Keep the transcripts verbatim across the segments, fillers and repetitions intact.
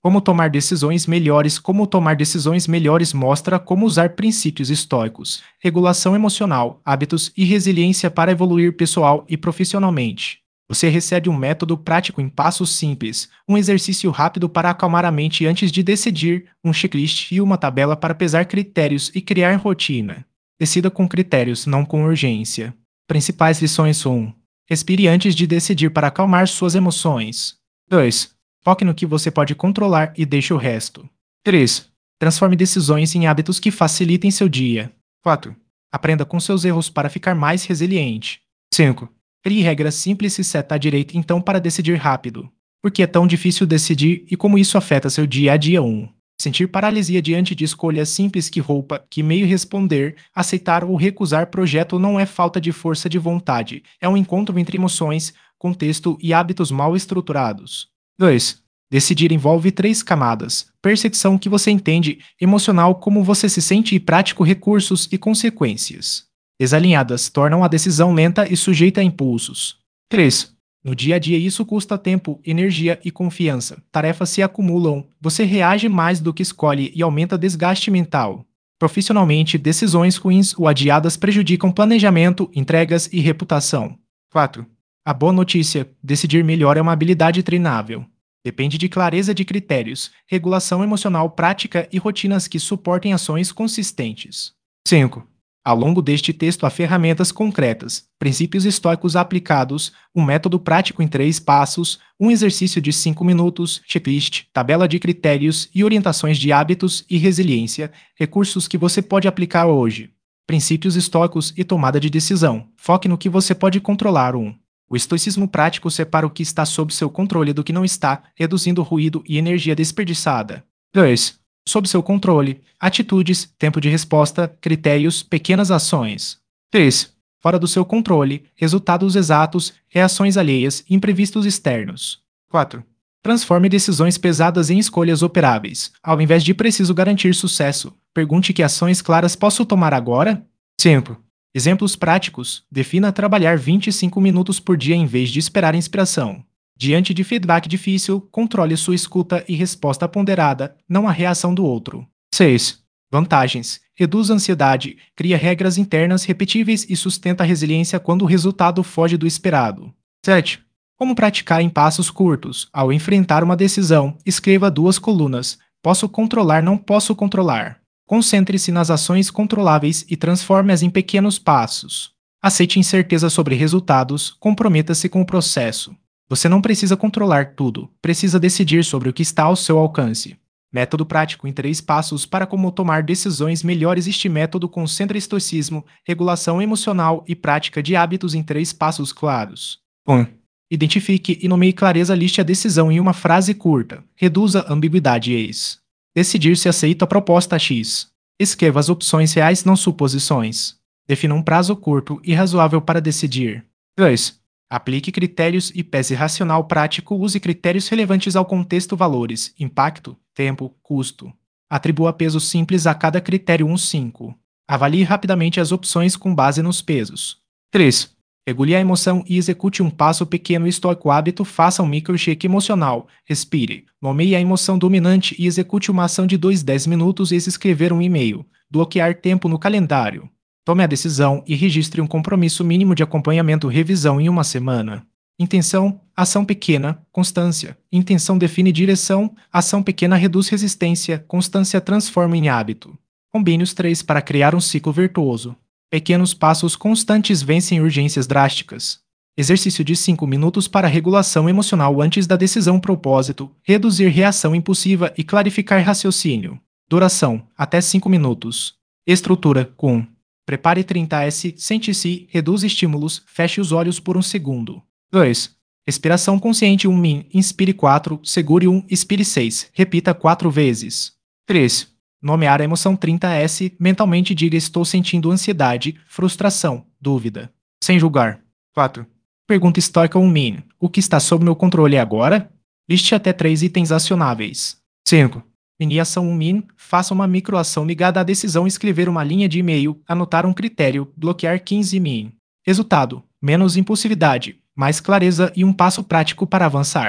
Como tomar decisões melhores. Como tomar decisões melhores mostra como usar princípios estoicos, regulação emocional, hábitos e resiliência para evoluir pessoal e profissionalmente. Você recebe um método prático em passos simples, um exercício rápido para acalmar a mente antes de decidir, um checklist e uma tabela para pesar critérios e criar rotina. Decida com critérios, não com urgência. Principais lições um. Respire antes de decidir para acalmar suas emoções. dois. Foque no que você pode controlar e deixe o resto. três. Transforme decisões em hábitos que facilitem seu dia. quatro. Aprenda com seus erros para ficar mais resiliente. cinco. Crie regras simples e seta a direita então para decidir rápido. Por que é tão difícil decidir e como isso afeta seu dia a dia? um. Sentir paralisia diante de escolhas simples. Que roupa, que meio responder, aceitar ou recusar projeto não é falta de força de vontade, é um encontro entre emoções, contexto e hábitos mal estruturados. dois. Decidir envolve três camadas: percepção, que você entende, emocional, como você se sente, e prático, recursos e consequências. Desalinhadas tornam a decisão lenta e sujeita a impulsos. três. No dia a dia isso custa tempo, energia e confiança. Tarefas se acumulam, você reage mais do que escolhe e aumenta desgaste mental. Profissionalmente, decisões ruins ou adiadas prejudicam planejamento, entregas e reputação. quatro. A boa notícia: decidir melhor é uma habilidade treinável. Depende de clareza de critérios, regulação emocional prática e rotinas que suportem ações consistentes. cinco. Ao longo deste texto há ferramentas concretas, princípios estoicos aplicados, um método prático em três passos, um exercício de cinco minutos, checklist, tabela de critérios e orientações de hábitos e resiliência, recursos que você pode aplicar hoje. Princípios estoicos e tomada de decisão. Foque no que você pode controlar. um. O estoicismo prático separa o que está sob seu controle do que não está, reduzindo ruído e energia desperdiçada. dois. Sob seu controle, atitudes, tempo de resposta, critérios, pequenas ações. três. Fora do seu controle, resultados exatos, reações alheias, imprevistos externos. quatro. Transforme decisões pesadas em escolhas operáveis. Ao invés de preciso garantir sucesso, pergunte: que ações claras posso tomar agora? cinco. Exemplos práticos. Defina trabalhar vinte e cinco minutos por dia em vez de esperar inspiração. Diante de feedback difícil, controle sua escuta e resposta ponderada, não a reação do outro. seis. Vantagens. Reduz a ansiedade, cria regras internas repetíveis e sustenta a resiliência quando o resultado foge do esperado. sete. Como praticar em passos curtos. Ao enfrentar uma decisão, escreva duas colunas: posso controlar, não posso controlar. Concentre-se nas ações controláveis e transforme-as em pequenos passos. Aceite incerteza sobre resultados, comprometa-se com o processo. Você não precisa controlar tudo, precisa decidir sobre o que está ao seu alcance. Método prático em três passos para como tomar decisões melhores. Este método concentra estoicismo, regulação emocional e prática de hábitos em três passos claros. um. Identifique e nomeie clareza. Liste a decisão em uma frase curta. Reduza a ambiguidade. Eis. Decidir se aceita a proposta X. Escreva as opções reais, não suposições. Defina um prazo curto e razoável para decidir. dois. Aplique critérios e pese racional prático. Use critérios relevantes ao contexto: valores, impacto, tempo, custo. Atribua peso simples a cada critério. um. cinco. Avalie rapidamente as opções com base nos pesos. três. Regule a emoção e execute um passo pequeno estoico. Hábito: faça um microcheque emocional. Respire. Nomeie a emoção dominante e execute uma ação de dois a dez minutos. Escrever um e-mail. Bloquear tempo no calendário. Tome a decisão e registre um compromisso mínimo de acompanhamento. Revisão em uma semana. Intenção: ação pequena, constância. Intenção define direção, ação pequena reduz resistência, constância transforma em hábito. Combine os três para criar um ciclo virtuoso. Pequenos passos constantes vencem urgências drásticas. Exercício de cinco minutos para regulação emocional antes da decisão. Propósito: reduzir reação impulsiva e clarificar raciocínio. Duração: até cinco minutos. Estrutura: com prepare trinta S, sente-se, reduz estímulos, feche os olhos por um segundo. dois. Respiração consciente. um min, inspire quatro, segure um, expire seis, repita quatro vezes. três. Nomear a emoção. trinta S, mentalmente diga: estou sentindo ansiedade, frustração, dúvida. Sem julgar. quatro. Pergunta estoica. um min, o que está sob meu controle agora? Liste até três itens acionáveis. cinco. Mini ação. um min, faça uma microação ligada à decisão. Escrever uma linha de e-mail, anotar um critério, bloquear quinze min. Resultado: menos impulsividade, mais clareza e um passo prático para avançar.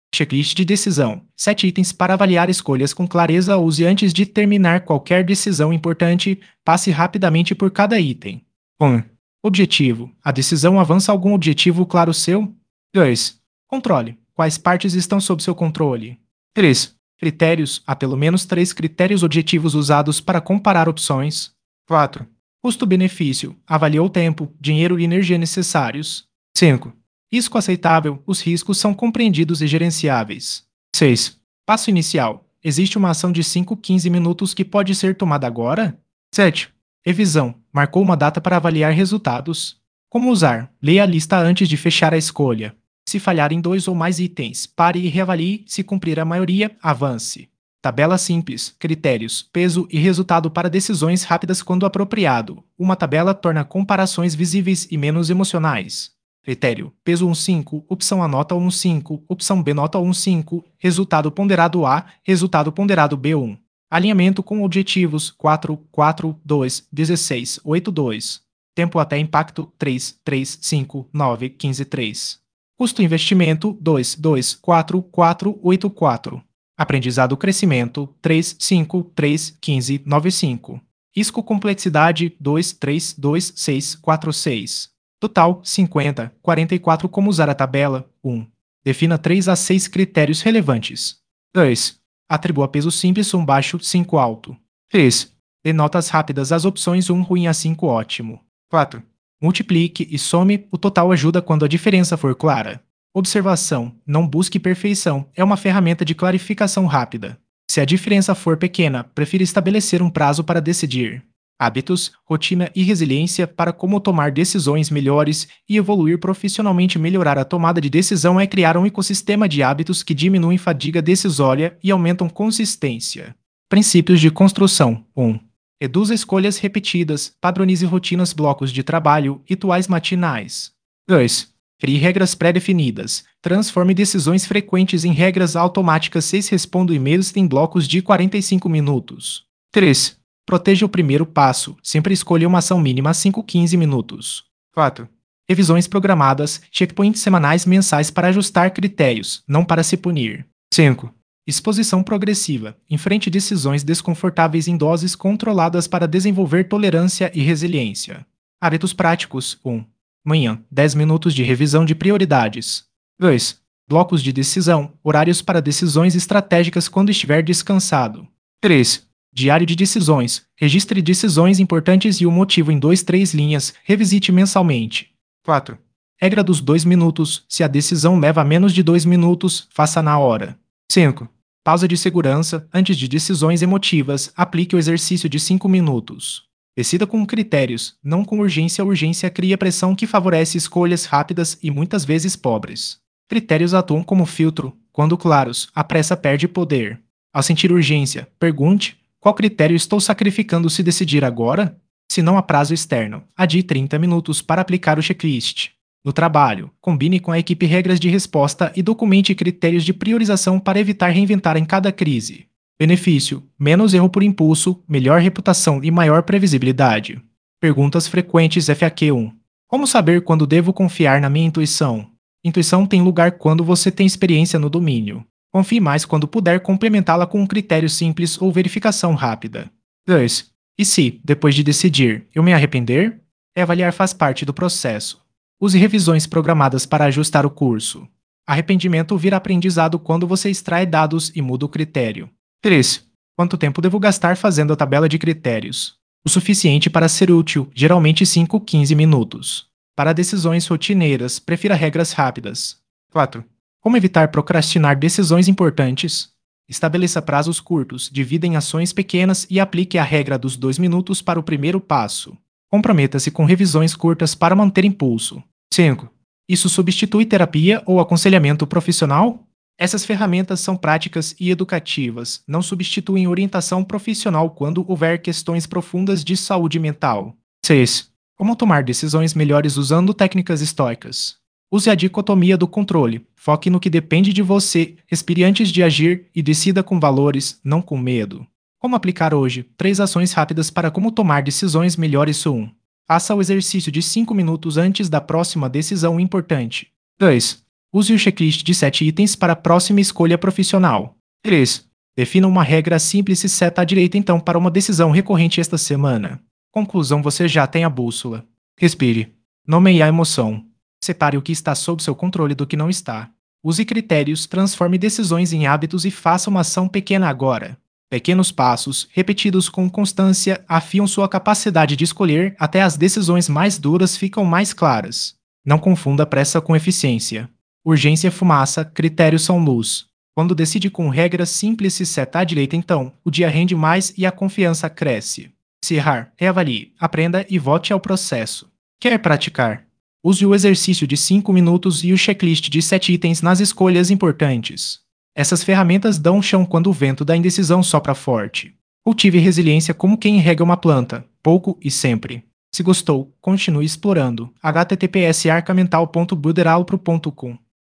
Checklist de decisão. Sete itens para avaliar escolhas com clareza. Use antes de terminar qualquer decisão importante. Passe rapidamente por cada item. um. Objetivo. A decisão avança algum objetivo claro seu? dois. Controle. Quais partes estão sob seu controle? três. Critérios. Há pelo menos três critérios objetivos usados para comparar opções. quatro. Custo-benefício. Avaliou o tempo, dinheiro e energia necessários. cinco. Risco aceitável. Os riscos são compreendidos e gerenciáveis. seis. Passo inicial. Existe uma ação de cinco a quinze minutos que pode ser tomada agora? sete. Revisão. Marcou uma data para avaliar resultados. Como usar? Leia a lista antes de fechar a escolha. Se falhar em dois ou mais itens, pare e reavalie. Se cumprir a maioria, avance. Tabela simples, critérios, peso e resultado para decisões rápidas quando apropriado. Uma tabela torna comparações visíveis e menos emocionais. Critério: peso um cinco, opção A nota um cinco, opção B nota um cinco, resultado ponderado A, resultado ponderado B um. Alinhamento com objetivos quatro, quatro, dois, dezesseis, oito, dois. Tempo até impacto três, três, cinco, nove, quinze, três. Custo-investimento dois, dois, quatro, quatro, oito, quatro. Aprendizado crescimento três, cinco, três, quinze, nove, cinco. Risco complexidade dois, três, dois, seis, quatro, seis. Total cinquenta, quarenta e quatro. Como usar a tabela? um. Defina três a seis critérios relevantes. dois. Atribua peso simples um baixo, cinco alto. três. Dê notas rápidas às opções um ruim a cinco ótimo. quatro. Multiplique e some, o total ajuda quando a diferença for clara. Observação: não busque perfeição, é uma ferramenta de clarificação rápida. Se a diferença for pequena, prefira estabelecer um prazo para decidir. Hábitos, rotina e resiliência para como tomar decisões melhores e evoluir profissionalmente. Melhorar a tomada de decisão é criar um ecossistema de hábitos que diminuem fadiga decisória e aumentam consistência. Princípios de construção. um. Reduza escolhas repetidas, padronize rotinas, blocos de trabalho, rituais matinais. dois. Crie regras pré-definidas. Transforme decisões frequentes em regras automáticas. seis. Responda e-mails em blocos de quarenta e cinco minutos. três. Proteja o primeiro passo. Sempre escolha uma ação mínima cinco a quinze minutos. quatro. Revisões programadas. Checkpoints semanais mensais para ajustar critérios, não para se punir. cinco. Exposição progressiva. Enfrente decisões desconfortáveis em doses controladas para desenvolver tolerância e resiliência. Hábitos práticos. um. Manhã, dez minutos de revisão de prioridades. dois. Blocos de decisão, horários para decisões estratégicas quando estiver descansado. três. Diário de decisões, registre decisões importantes e o motivo em dois, três linhas, revisite mensalmente. quatro. Regra dos dois minutos, se a decisão leva menos de dois minutos, faça na hora. cinco. Pausa de segurança, antes de decisões emotivas, aplique o exercício de cinco minutos. Decida com critérios, não com urgência. A urgência cria pressão que favorece escolhas rápidas e muitas vezes pobres. Critérios atuam como filtro. Quando claros, a pressa perde poder. Ao sentir urgência, pergunte: qual critério estou sacrificando se decidir agora? Se não há prazo externo, adie trinta minutos para aplicar o checklist. No trabalho, combine com a equipe regras de resposta e documente critérios de priorização para evitar reinventar em cada crise. Benefício: menos erro por impulso, melhor reputação e maior previsibilidade. Perguntas frequentes. F A Q um. Como saber quando devo confiar na minha intuição? Intuição tem lugar quando você tem experiência no domínio. Confie mais quando puder complementá-la com um critério simples ou verificação rápida. dois. E se, depois de decidir, eu me arrepender? Avaliar faz parte do processo. Use revisões programadas para ajustar o curso. Arrependimento vira aprendizado quando você extrai dados e muda o critério. três. Quanto tempo devo gastar fazendo a tabela de critérios? O suficiente para ser útil, geralmente cinco a quinze minutos. Para decisões rotineiras, prefira regras rápidas. quatro. Como evitar procrastinar decisões importantes? Estabeleça prazos curtos, divida em ações pequenas e aplique a regra dos dois minutos para o primeiro passo. Comprometa-se com revisões curtas para manter impulso. cinco. Isso substitui terapia ou aconselhamento profissional? Essas ferramentas são práticas e educativas, não substituem orientação profissional quando houver questões profundas de saúde mental. seis. Como tomar decisões melhores usando técnicas estoicas? Use a dicotomia do controle. Foque no que depende de você, respire antes de agir e decida com valores, não com medo. Como aplicar hoje? Três ações rápidas para como tomar decisões melhores. um. Faça o exercício de cinco minutos antes da próxima decisão importante. dois. Use o checklist de sete itens para a próxima escolha profissional. três. Defina uma regra simples e seta à direita então para uma decisão recorrente esta semana. Conclusão: você já tem a bússola. Respire. Nomeie a emoção. Separe o que está sob seu controle do que não está. Use critérios, transforme decisões em hábitos e faça uma ação pequena agora. Pequenos passos, repetidos com constância, afiam sua capacidade de escolher até as decisões mais duras ficam mais claras. Não confunda pressa com eficiência. Urgência é fumaça, critérios são luz. Quando decide com regras simples e seta à direita então, o dia rende mais e a confiança cresce. Se errar, reavalie, aprenda e volte ao processo. Quer praticar? Use o exercício de cinco minutos e o checklist de sete itens nas escolhas importantes. Essas ferramentas dão chão quando o vento da indecisão sopra forte. Cultive resiliência como quem rega uma planta, pouco e sempre. Se gostou, continue explorando. h t t p s arcamental ponto buderalpro ponto com